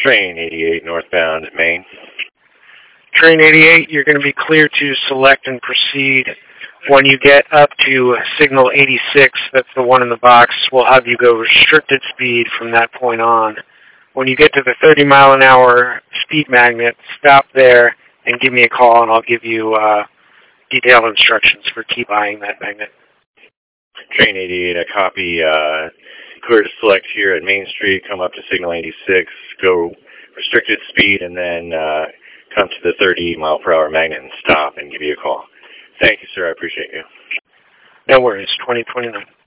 Train 88 northbound Maine. Train 88, you're going to be clear to select and proceed. When you get up to signal 86, that's the one in the box, we'll have you go restricted speed from that point on. When you get to the 30-mile-an-hour speed magnet, stop there and give me a call, and I'll give you detailed instructions for keep eyeing that magnet. Train 88, I copy. Clear to select here at Main Street, come up to signal 86, go restricted speed, and then come to the 30-mile-per-hour magnet and stop and give you a call. Thank you, sir. I appreciate you. No worries. 2029.